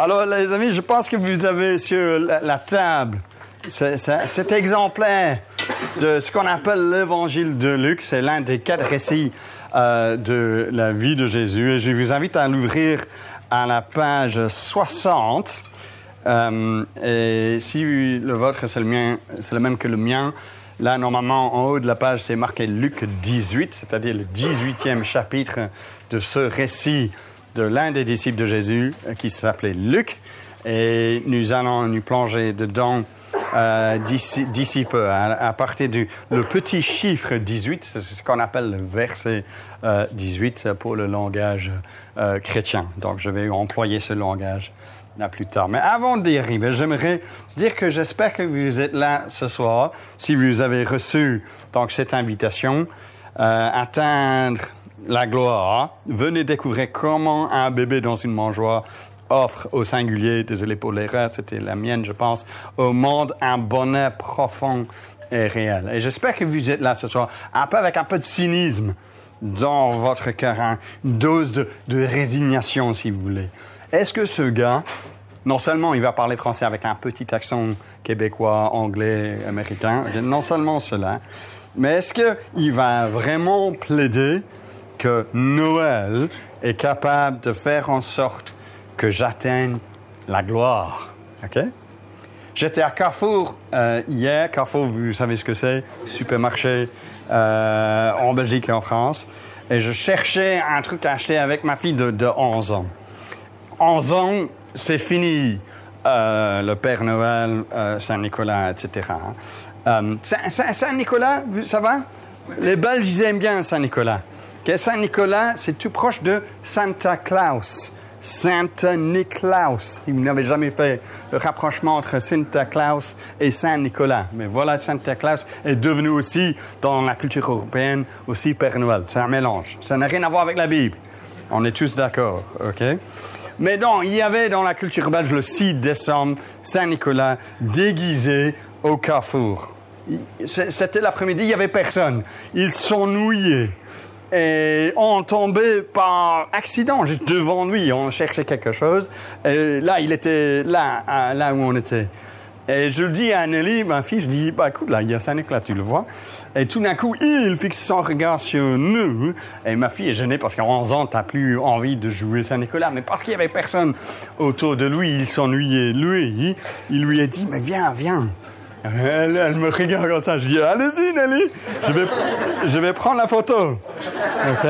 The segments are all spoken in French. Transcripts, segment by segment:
Alors, les amis, je pense que vous avez sur la table cet exemplaire de ce qu'on appelle l'évangile de Luc. C'est l'un des 4 récits de la vie de Jésus. Et je vous invite à l'ouvrir à la page 60. Et si le vôtre, c'est le même que le mien, là, normalement, en haut de la page, c'est marqué Luc 18, c'est-à-dire le 18e chapitre de ce récit de l'un des disciples de Jésus, qui s'appelait Luc. Et nous allons nous plonger dedans d'ici peu, à partir le petit chiffre 18, c'est ce qu'on appelle le verset 18 pour le langage chrétien. Donc, je vais employer ce langage là plus tard. Mais avant d'y arriver, j'aimerais dire que j'espère que vous êtes là ce soir, si vous avez reçu donc cette invitation, atteindre la gloire. Venez découvrir comment un bébé dans une mangeoire offre au singulier, désolé pour l'erreur, c'était la mienne, je pense, au monde un bonheur profond et réel. Et j'espère que vous êtes là ce soir, avec un peu de cynisme dans votre cœur, une dose de résignation, si vous voulez. Est-ce que ce gars, non seulement il va parler français avec un petit accent québécois, anglais, américain, non seulement cela, mais est-ce qu'il va vraiment plaider que Noël est capable de faire en sorte que j'atteigne la gloire? OK? J'étais à Carrefour hier. Carrefour, vous savez ce que c'est? Supermarché en Belgique et en France. Et je cherchais un truc à acheter avec ma fille de 11 ans. 11 ans, c'est fini. Le Père Noël, Saint-Nicolas, etc. Saint-Nicolas, ça va? Les Belges, ils aiment bien Saint-Nicolas. Okay? Saint-Nicolas, c'est tout proche de Santa Claus. Saint-Niklaus. Si vous n'avez jamais fait le rapprochement entre Santa Claus et Saint-Nicolas. Mais voilà, Santa Claus est devenu aussi, dans la culture européenne, aussi Père Noël. C'est un mélange. Ça n'a rien à voir avec la Bible. On est tous d'accord, OK? Mais donc, il y avait dans la culture belge le 6 décembre, Saint-Nicolas déguisé au Carrefour. C'était l'après-midi, il n'y avait personne. Ils sont nouillés. Et on tombait par accident, juste devant lui. On cherchait quelque chose. Et là, il était là où on était. Et je dis à Nelly, ma fille, je dis, écoute, là, il y a Saint-Nicolas, tu le vois. Et tout d'un coup, il fixe son regard sur nous. Et ma fille est gênée parce qu'à 11 ans, t'as plus envie de jouer Saint-Nicolas. Mais parce qu'il y avait personne autour de lui, il s'ennuyait. Lui, il lui a dit, mais viens. Elle me regarde comme ça. Je dis, allez-y, Nelly. Je vais prendre la photo. OK?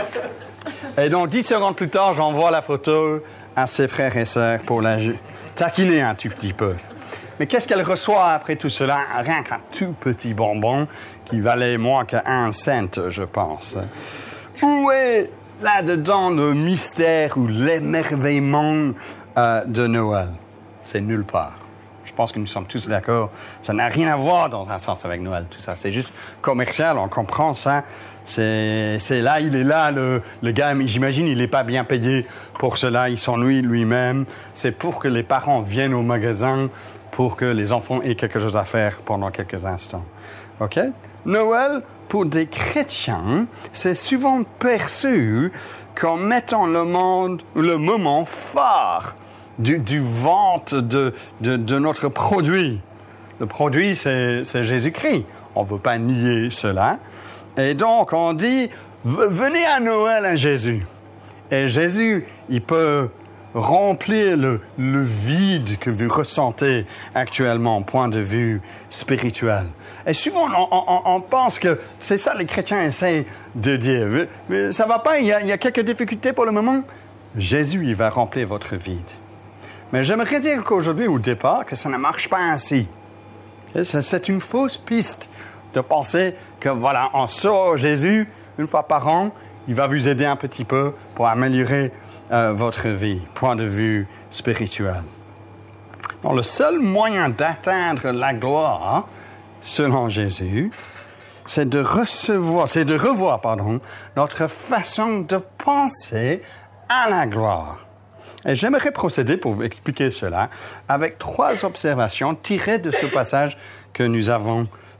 Et donc, 10 secondes plus tard, j'envoie la photo à ses frères et sœurs pour la taquiner un tout petit peu. Mais qu'est-ce qu'elle reçoit après tout cela? Rien qu'un tout petit bonbon qui valait moins qu'1 cent, je pense. Où est là-dedans le mystère ou l'émerveillement de Noël? C'est nulle part. Je pense que nous sommes tous d'accord. Ça n'a rien à voir dans un sens avec Noël, tout ça. C'est juste commercial, on comprend ça. C'est là, il est là, le gars, j'imagine, il n'est pas bien payé pour cela. Il s'ennuie lui-même. C'est pour que les parents viennent au magasin, pour que les enfants aient quelque chose à faire pendant quelques instants. OK? Noël, pour des chrétiens, c'est souvent perçu comme mettant le moment phare du vente de notre produit. Le produit, c'est Jésus-Christ. On ne veut pas nier cela. Et donc, on dit, venez à Noël à Jésus. Et Jésus, il peut remplir le vide que vous ressentez actuellement, point de vue spirituel. Et souvent, on pense que c'est ça les chrétiens essaient de dire. Mais ça ne va pas, il y a quelques difficultés pour le moment. Jésus, il va remplir votre vide. Mais j'aimerais dire qu'aujourd'hui, au départ, que ça ne marche pas ainsi. C'est une fausse piste de penser que, voilà, on sort Jésus une fois par an, il va vous aider un petit peu pour améliorer votre vie, point de vue spirituel. Donc, le seul moyen d'atteindre la gloire, selon Jésus, c'est de revoir notre façon de penser à la gloire. Et j'aimerais procéder pour vous expliquer cela avec 3 observations tirées de ce passage que nous avons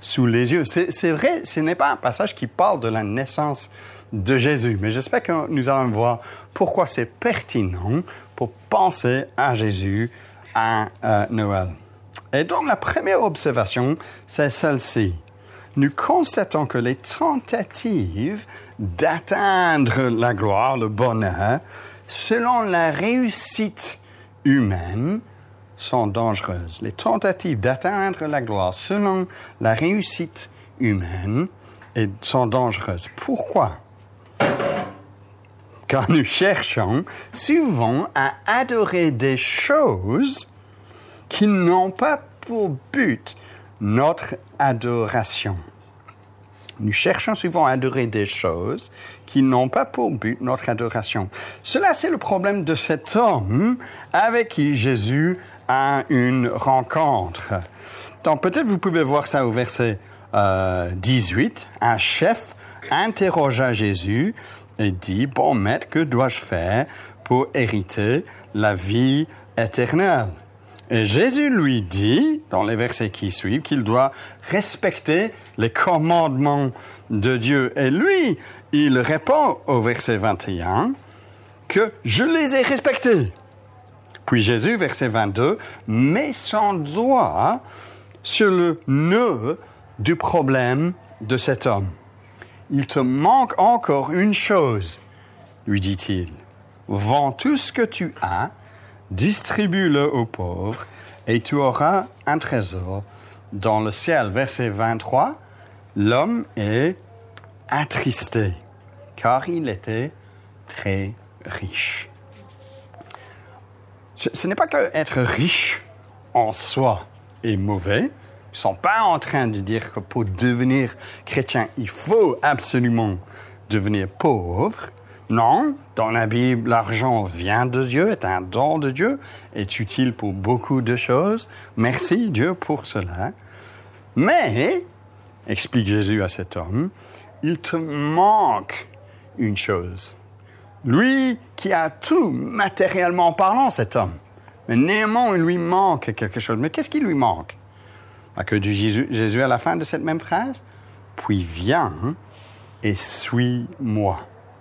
sous les yeux. C'est vrai, ce n'est pas un passage qui parle de la naissance de Jésus, mais j'espère que nous allons voir pourquoi c'est pertinent pour penser à Jésus à Noël. Et donc, la première observation, c'est celle-ci. Nous constatons que les tentatives d'atteindre la gloire, le bonheur, selon la réussite humaine, sont dangereuses. Les tentatives d'atteindre la gloire selon la réussite humaine sont dangereuses. Pourquoi? Car nous cherchons souvent à adorer des choses qui n'ont pas pour but notre adoration. Nous cherchons souvent à adorer des choses qui n'ont pas pour but notre adoration. Cela, c'est le problème de cet homme avec qui Jésus a une rencontre. Donc, peut-être vous pouvez voir ça au verset 18. Un chef interrogea Jésus et dit, « Bon maître, que dois-je faire pour hériter la vie éternelle ?» Et Jésus lui dit, dans les versets qui suivent, qu'il doit respecter les commandements de Dieu. Et lui, il répond au verset 21 que « Je les ai respectés ». Puis Jésus, verset 22, met son doigt sur le nœud du problème de cet homme. « Il te manque encore une chose, lui dit-il. Vends tout ce que tu as, distribue-le aux pauvres, et tu auras un trésor dans le ciel. » Verset 23, l'homme est attristé, car il était très riche. Ce n'est pas que être riche en soi est mauvais. Ils ne sont pas en train de dire que pour devenir chrétien, il faut absolument devenir pauvre. Non, dans la Bible, l'argent vient de Dieu, est un don de Dieu, est utile pour beaucoup de choses. Merci Dieu pour cela. Mais, explique Jésus à cet homme, il te manque une chose. Lui qui a tout matériellement parlant, cet homme. Mais néanmoins, il lui manque quelque chose. Mais qu'est-ce qui lui manque? Que Jésus à la fin de cette même phrase, « Puis viens et suis-moi ».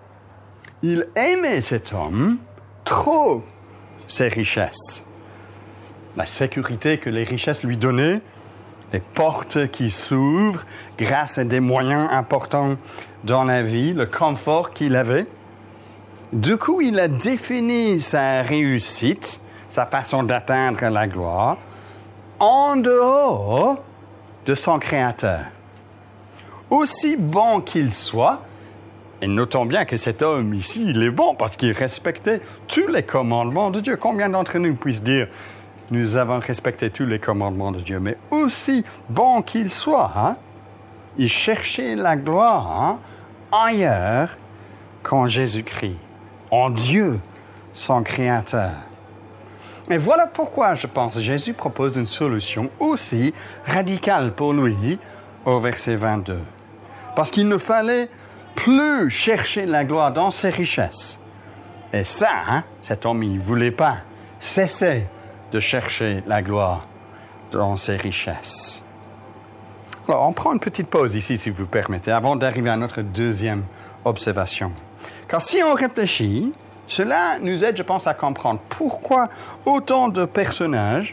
Il aimait cet homme trop ses richesses. La sécurité que les richesses lui donnaient, les portes qui s'ouvrent grâce à des moyens importants dans la vie, le confort qu'il avait. Du coup, il a défini sa réussite, sa façon d'atteindre la gloire, en dehors de son Créateur. Aussi bon qu'il soit, et notons bien que cet homme ici, il est bon parce qu'il respectait tous les commandements de Dieu. Combien d'entre nous puissent dire, nous avons respecté tous les commandements de Dieu, mais aussi bon qu'il soit, il cherchait la gloire ailleurs qu'en Jésus-Christ, en Dieu, son Créateur. Et voilà pourquoi, je pense, Jésus propose une solution aussi radicale pour lui au verset 22. Parce qu'il ne fallait plus chercher la gloire dans ses richesses. Et ça, cet homme, il ne voulait pas cesser de chercher la gloire dans ses richesses. Alors, on prend une petite pause ici, si vous permettez, avant d'arriver à notre deuxième observation. Car si on réfléchit, cela nous aide, je pense, à comprendre pourquoi autant de personnes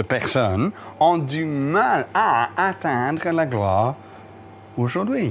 ont du mal à atteindre la gloire aujourd'hui.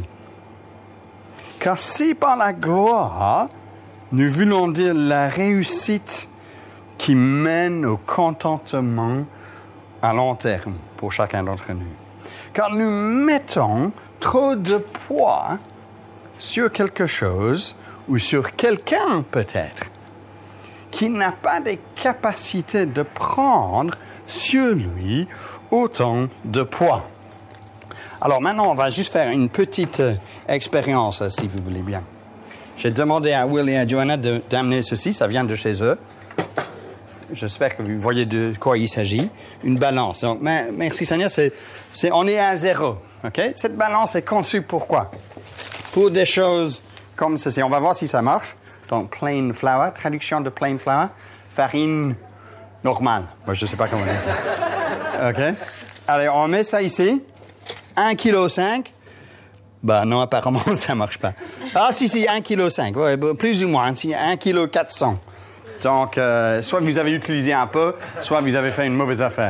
Car si par la gloire, nous voulons dire la réussite qui mène au contentement à long terme pour chacun d'entre nous. Car nous mettons trop de poids sur quelque chose ou sur quelqu'un peut-être qui n'a pas de capacité de prendre sur lui autant de poids. Alors maintenant, on va juste faire une petite expérience, si vous voulez bien. J'ai demandé à Will et à Joanna d'amener ceci, ça vient de chez eux. J'espère que vous voyez de quoi il s'agit. Une balance. Donc, merci Seigneur, on est à zéro. Okay? Cette balance est conçue pour quoi? Pour des choses comme ceci. On va voir si ça marche. Donc, plain flour, traduction de plain flour, farine normale. Moi, je ne sais pas comment dire ça. OK? Allez, on met ça ici. 1,5 kg. Ben non, apparemment, ça ne marche pas. Ah si, 1,5 kg, ouais, plus ou moins, 1,4 kg. Donc, soit vous avez utilisé un peu, soit vous avez fait une mauvaise affaire.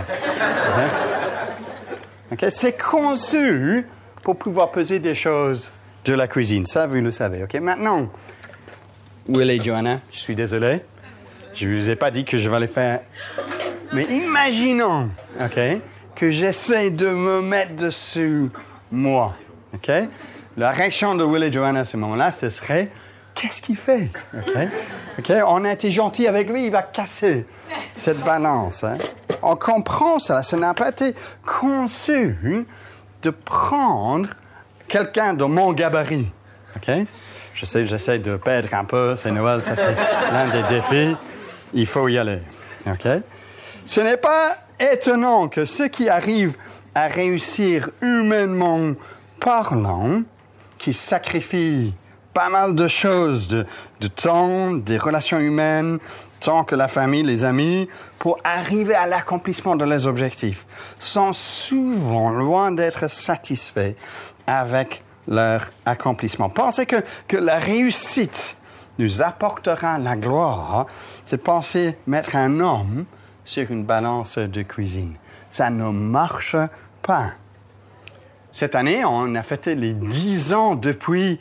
Okay? C'est conçu pour pouvoir peser des choses de la cuisine. Ça, vous le savez. Okay? Maintenant, Will et Joanna, je suis désolé. Je ne vous ai pas dit que je vais les faire. Mais imaginons que j'essaie de me mettre dessus moi. Okay? La réaction de Will et Joanna à ce moment-là, ce serait qu'est-ce qu'il fait? On a été gentil avec lui, il va casser cette balance. Hein? On comprend ça, ça n'a pas été conçu de prendre quelqu'un de mon gabarit. Okay? J'essaie de perdre un peu, c'est Noël, ça c'est l'un des défis. Il faut y aller. Okay? Ce n'est pas étonnant que ceux qui arrivent à réussir humainement parlant, qui sacrifient pas mal de choses, de temps, des relations humaines, tant que la famille, les amis, pour arriver à l'accomplissement de leurs objectifs, sont souvent loin d'être satisfaits avec leur accomplissement. Penser que la réussite nous apportera la gloire, c'est penser mettre un homme sur une balance de cuisine. Ça ne marche pas. Cette année, on a fêté les 10 ans depuis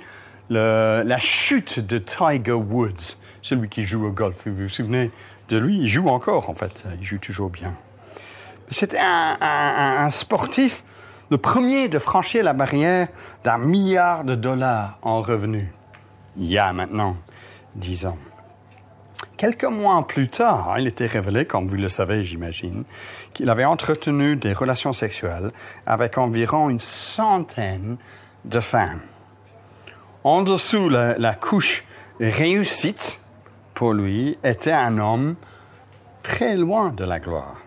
la chute de Tiger Woods, celui qui joue au golf. Vous vous souvenez de lui? Il joue encore, en fait. Il joue toujours bien. C'était un sportif, le premier de franchir la barrière d'1 milliard de dollars en revenus. Il y a maintenant 10 ans. Quelques mois plus tard, il était révélé, comme vous le savez, j'imagine, qu'il avait entretenu des relations sexuelles avec environ 100 de femmes. En dessous, la couche réussite, pour lui, était un homme très loin de la gloire,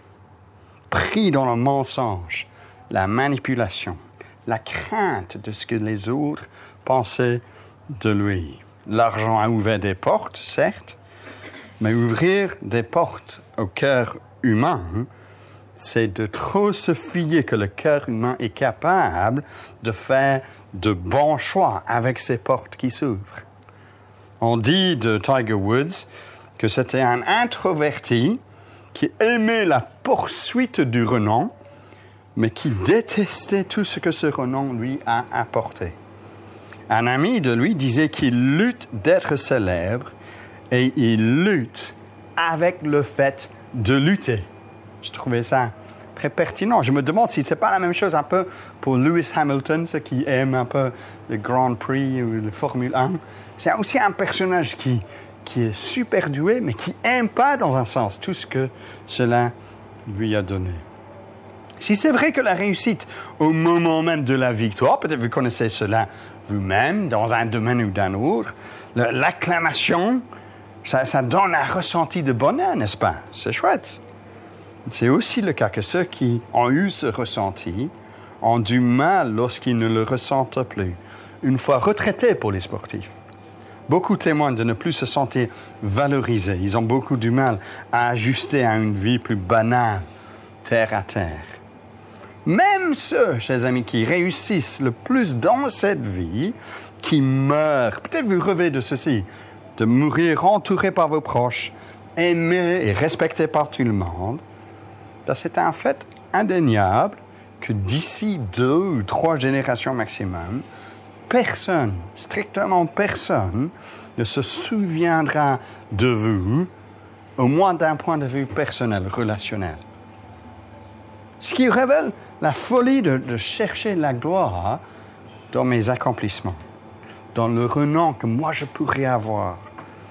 pris dans le mensonge, la manipulation, la crainte de ce que les autres pensaient de lui. L'argent a ouvert des portes, certes, mais ouvrir des portes au cœur humain, c'est de trop se fier que le cœur humain est capable de faire de bons choix avec ces portes qui s'ouvrent. On dit de Tiger Woods que c'était un introverti qui aimait la poursuite du renom, mais qui détestait tout ce que ce renom lui a apporté. Un ami de lui disait qu'il lutte d'être célèbre et il lutte avec le fait de lutter. Je trouvais ça très pertinent. Je me demande si ce n'est pas la même chose un peu pour Lewis Hamilton, ceux qui aiment un peu le Grand Prix ou le Formule 1. C'est aussi un personnage qui est super doué, mais qui n'aime pas, dans un sens, tout ce que cela lui a donné. Si c'est vrai que la réussite au moment même de la victoire, peut-être vous connaissez cela vous-même, dans un domaine ou d'un autre, l'acclamation, ça donne un ressenti de bonheur, n'est-ce pas? C'est chouette. C'est aussi le cas que ceux qui ont eu ce ressenti ont du mal lorsqu'ils ne le ressentent plus, une fois retraités pour les sportifs. Beaucoup témoignent de ne plus se sentir valorisés. Ils ont beaucoup du mal à ajuster à une vie plus banale, terre à terre. Même ceux, chers amis, qui réussissent le plus dans cette vie, qui meurent, peut-être vous rêvez de ceci, de mourir entouré par vos proches, aimé et respecté par tout le monde, ben c'est un fait indéniable que d'ici 2 ou 3 générations maximum, personne, strictement personne, ne se souviendra de vous, au moins d'un point de vue personnel, relationnel. Ce qui révèle la folie de chercher la gloire dans mes accomplissements, dans le renom que moi je pourrais avoir.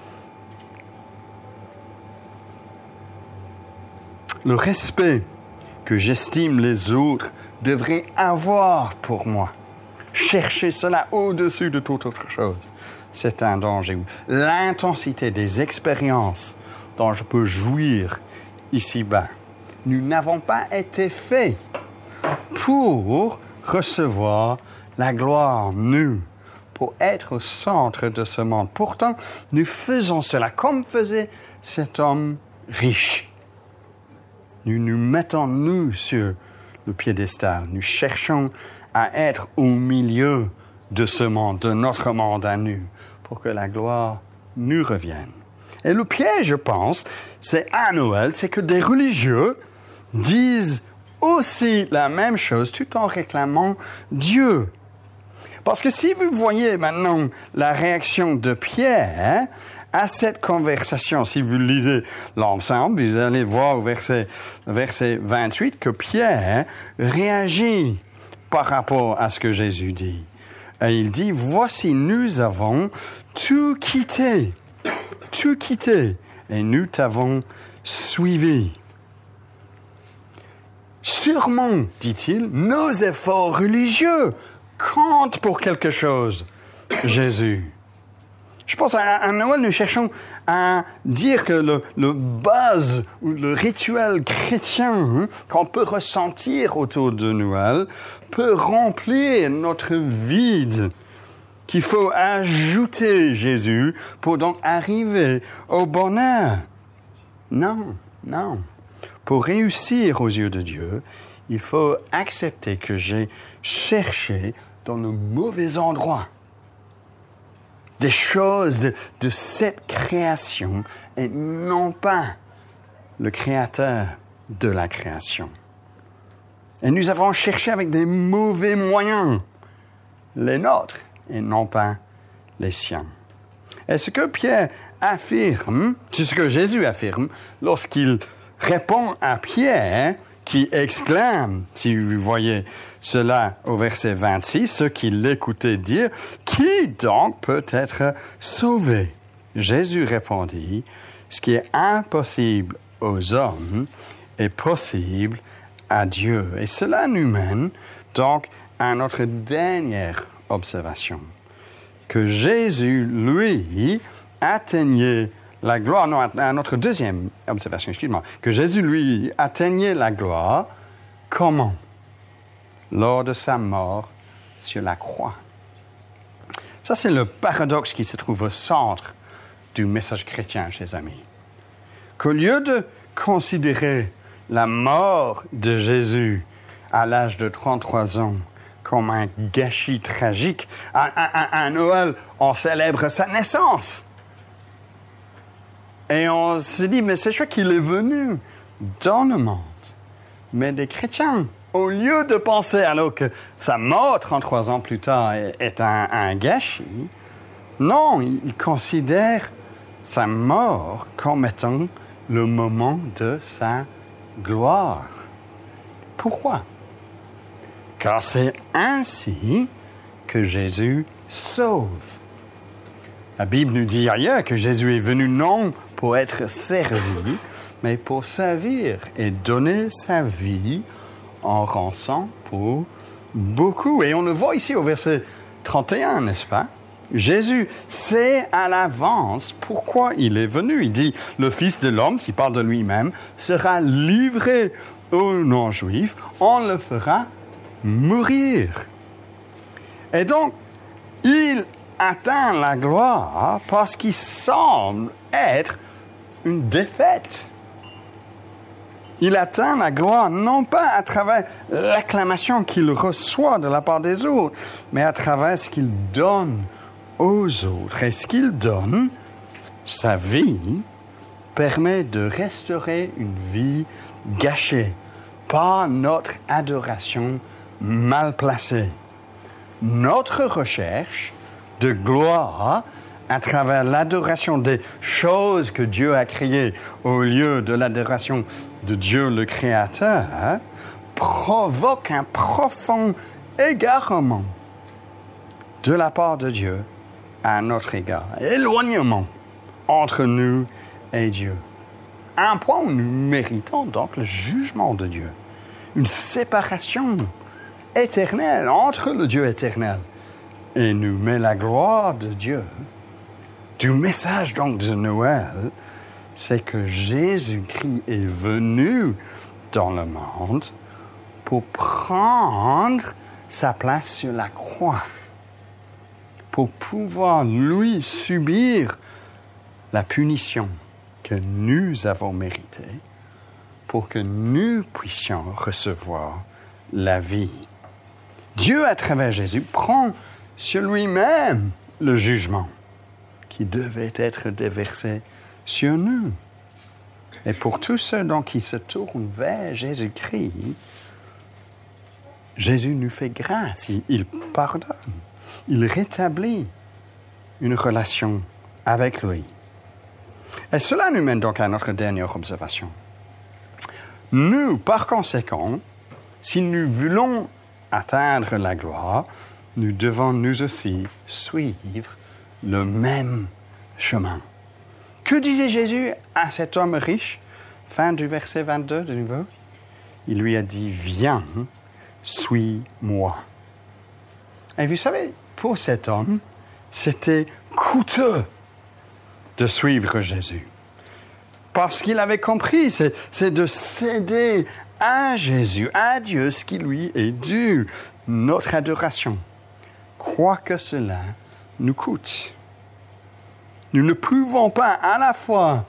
Le respect que j'estime les autres devraient avoir pour moi. Chercher cela au-dessus de toute autre chose, c'est un danger. L'intensité des expériences dont je peux jouir ici-bas. Nous n'avons pas été faits pour recevoir la gloire, nous, pour être au centre de ce monde. Pourtant, nous faisons cela comme faisait cet homme riche. Nous nous mettons, nous, sur le piédestal. Nous cherchons à être au milieu de ce monde, de notre monde à nous, pour que la gloire nous revienne. Et le piège, je pense, c'est à Noël, c'est que des religieux disent aussi la même chose tout en réclamant Dieu. Parce que si vous voyez maintenant la réaction de Pierre à cette conversation, si vous lisez l'ensemble, vous allez voir au verset 28 que Pierre réagit par rapport à ce que Jésus dit. Et il dit, voici, nous avons tout quitté, et nous t'avons suivi. Sûrement, dit-il, nos efforts religieux comptent pour quelque chose, Jésus. Je pense à Noël, nous cherchons à dire que le buzz ou le rituel chrétien qu'on peut ressentir autour de Noël peut remplir notre vide, qu'il faut ajouter Jésus pour donc arriver au bonheur. Non. Pour réussir aux yeux de Dieu, il faut accepter que j'ai cherché dans le mauvais endroit des choses de cette création et non pas le créateur de la création. Et nous avons cherché avec des mauvais moyens, les nôtres et non pas les siens. Et ce que Pierre affirme, c'est ce que Jésus affirme lorsqu'il répond à Pierre qui exclame, si vous voyez cela au verset 26, ceux qui l'écoutaient dire, « Qui donc peut être sauvé ?» Jésus répondit, « Ce qui est impossible aux hommes est possible à Dieu. » Et cela nous mène donc à notre dernière observation, que Jésus, lui, atteignait la gloire, non, à notre deuxième observation, excuse-moi, que Jésus, lui, atteignait la gloire, comment? Lors de sa mort sur la croix. Ça, c'est le paradoxe qui se trouve au centre du message chrétien, chers amis. Qu'au lieu de considérer la mort de Jésus à l'âge de 33 ans comme un gâchis tragique, à Noël, on célèbre sa naissance. Et on se dit, mais c'est chouette qu'il est venu dans le monde. Mais des chrétiens, au lieu de penser alors que sa mort 33 ans plus tard est un gâchis, non, ils considèrent sa mort comme étant le moment de sa gloire. Pourquoi? Car c'est ainsi que Jésus sauve. La Bible nous dit ailleurs que Jésus est venu non pour être servi, mais pour servir et donner sa vie en rançon pour beaucoup. Et on le voit ici au verset 31, n'est-ce pas? Jésus sait à l'avance pourquoi il est venu. Il dit, le Fils de l'homme, s'il parle de lui-même, sera livré aux non-juifs, on le fera mourir. Et donc, il atteint la gloire parce qu'il semble être une défaite. Il atteint la gloire non pas à travers l'acclamation qu'il reçoit de la part des autres, mais à travers ce qu'il donne aux autres. Et ce qu'il donne, sa vie, permet de restaurer une vie gâchée par notre adoration mal placée. Notre recherche de gloire à travers l'adoration des choses que Dieu a créées au lieu de l'adoration de Dieu le Créateur provoque un profond égarement de la part de Dieu à notre égard. Éloignement entre nous et Dieu. À un point où nous méritons donc le jugement de Dieu. Une séparation éternelle entre le Dieu éternel et nous. Mais la gloire de Dieu, du message donc de Noël, c'est que Jésus-Christ est venu dans le monde pour prendre sa place sur la croix, pour pouvoir, lui, subir la punition que nous avons méritée, pour que nous puissions recevoir la vie. Dieu, à travers Jésus, prend sur lui-même le jugement qui devait être déversé sur nous. Et pour tous ceux donc qui se tournent vers Jésus-Christ, Jésus nous fait grâce, il pardonne, il rétablit une relation avec lui. Et cela nous mène donc à notre dernière observation. Nous, par conséquent, si nous voulons atteindre la gloire, nous devons nous aussi suivre le même chemin. Que disait Jésus à cet homme riche? Fin du verset 22 de nouveau. Il lui a dit, viens, suis-moi. Et vous savez, pour cet homme, c'était coûteux de suivre Jésus. Parce qu'il avait compris, c'est de céder à Jésus, à Dieu, ce qui lui est dû, notre adoration. Quoi que cela nous coûte. Nous ne pouvons pas à la fois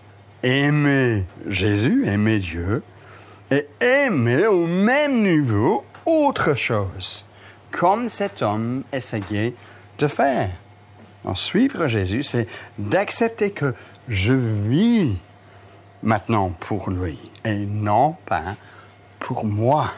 aimer Jésus, aimer Dieu, et aimer au même niveau autre chose, comme cet homme essayait de faire. En suivre Jésus, c'est d'accepter que je vis maintenant pour lui et non pas pour moi.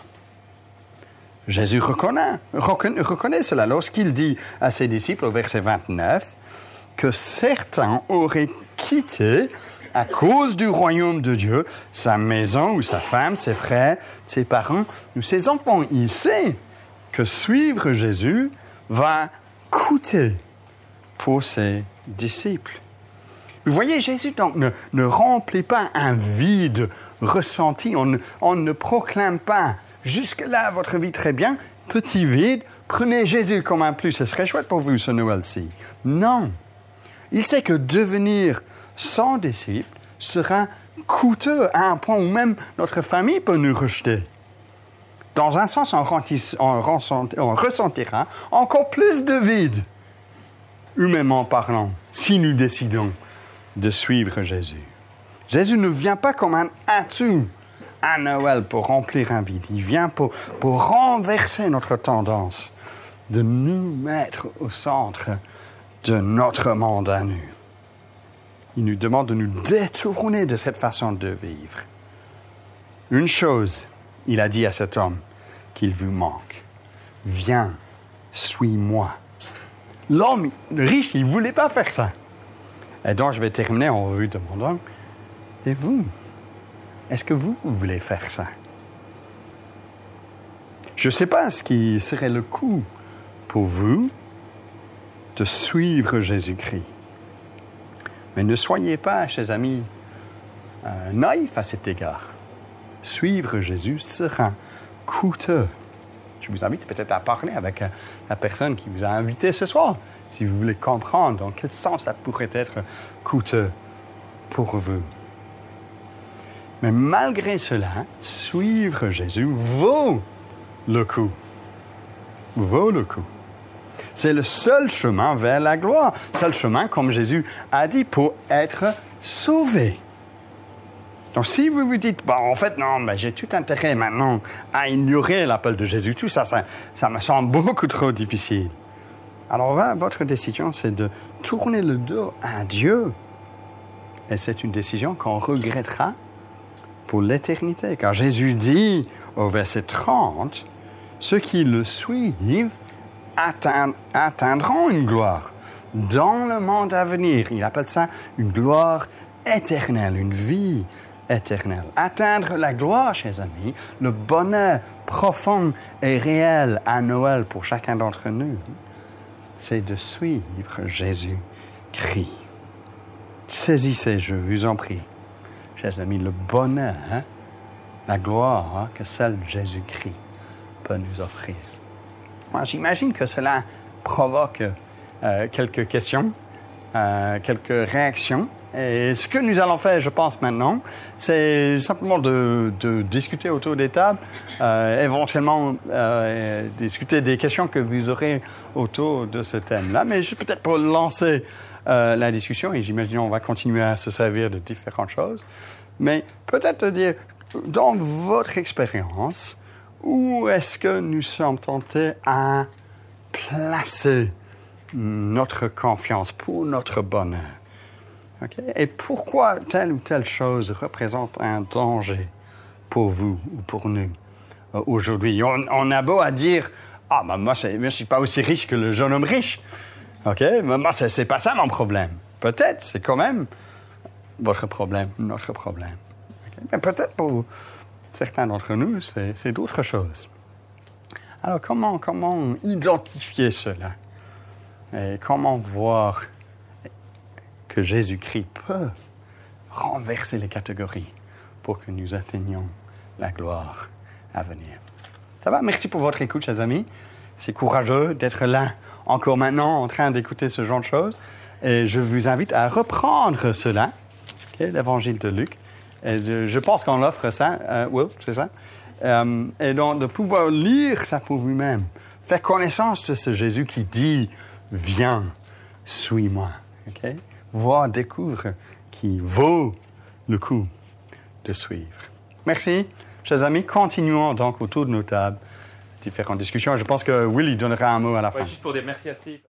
Jésus reconnaît cela lorsqu'il dit à ses disciples au verset 29 que certains auraient quitté à cause du royaume de Dieu sa maison ou sa femme, ses frères, ses parents ou ses enfants. Il sait que suivre Jésus va coûter pour ses disciples. Vous voyez, Jésus donc ne remplit pas un vide ressenti. On ne proclame pas « Jusque-là, votre vie très bien, petit vide, prenez Jésus comme un plus, ce serait chouette pour vous ce Noël-ci. » Non. Il sait que devenir son disciple sera coûteux à un point où même notre famille peut nous rejeter. Dans un sens, on ressentira encore plus de vide, humainement parlant, si nous décidons de suivre Jésus. Jésus ne vient pas comme un atout à Noël pour remplir un vide. Il vient pour renverser notre tendance de nous mettre au centre de notre monde à nous. Il nous demande de nous détourner de cette façon de vivre. Une chose, il a dit à cet homme qu'il vous manque. Viens, suis-moi. L'homme riche, il ne voulait pas faire ça. Et donc, je vais terminer en vous demandant, et vous, est-ce que vous voulez faire ça? Je ne sais pas ce qui serait le coût pour vous de suivre Jésus-Christ. Mais ne soyez pas, chers amis, naïfs à cet égard. Suivre Jésus sera coûteux. Je vous invite peut-être à parler avec la personne qui vous a invité ce soir, si vous voulez comprendre dans quel sens ça pourrait être coûteux pour vous. Mais malgré cela, suivre Jésus vaut le coup. Vaut le coup. C'est le seul chemin vers la gloire. Seul chemin, comme Jésus a dit, pour être sauvé. Donc, si vous vous dites, en fait, non, j'ai tout intérêt maintenant à ignorer l'appel de Jésus, tout ça me semble beaucoup trop difficile. Alors, votre décision, c'est de tourner le dos à Dieu. Et c'est une décision qu'on regrettera pour l'éternité. Car Jésus dit au verset 30, ceux qui le suivent atteindront une gloire dans le monde à venir. Il appelle ça une gloire éternelle, une vie éternelle. Atteindre la gloire, chers amis, le bonheur profond et réel à Noël pour chacun d'entre nous, c'est de suivre Jésus-Christ. Saisissez, je vous en prie, chers amis, le bonheur, la gloire que seul Jésus-Christ peut nous offrir. Moi, j'imagine que cela provoque quelques questions, quelques réactions. Et ce que nous allons faire, je pense maintenant, c'est simplement de discuter autour des tables, éventuellement discuter des questions que vous aurez autour de ce thème-là. Mais juste peut-être pour lancer la discussion, et j'imagine qu'on va continuer à se servir de différentes choses, mais peut-être dire, dans votre expérience, Où est-ce que nous sommes tentés à placer notre confiance pour notre bonheur? Okay? Et pourquoi telle ou telle chose représente un danger pour vous ou pour nous aujourd'hui? On a beau à dire, moi, je ne suis pas aussi riche que le jeune homme riche. OK? Moi, c'est pas ça mon problème. Peut-être, c'est quand même votre problème, notre problème. Okay? Mais peut-être pour certains d'entre nous, c'est d'autres choses. Alors, comment identifier cela? Et comment voir que Jésus-Christ peut renverser les catégories pour que nous atteignions la gloire à venir? Ça va? Merci pour votre écoute, chers amis. C'est courageux d'être là encore maintenant en train d'écouter ce genre de choses. Et je vous invite à reprendre cela, okay, l'évangile de Luc. Et je pense qu'on offre ça, Will, c'est ça? Et donc de pouvoir lire ça pour vous-même. Faire connaissance de ce Jésus qui dit « Viens, suis-moi ». Okay? Voir, découvre qui vaut le coup de suivre. Merci, chers amis. Continuons donc autour de nos tables différentes discussions. Je pense que Willy donnera un mot à la fin. Juste pour dire merci à Steve.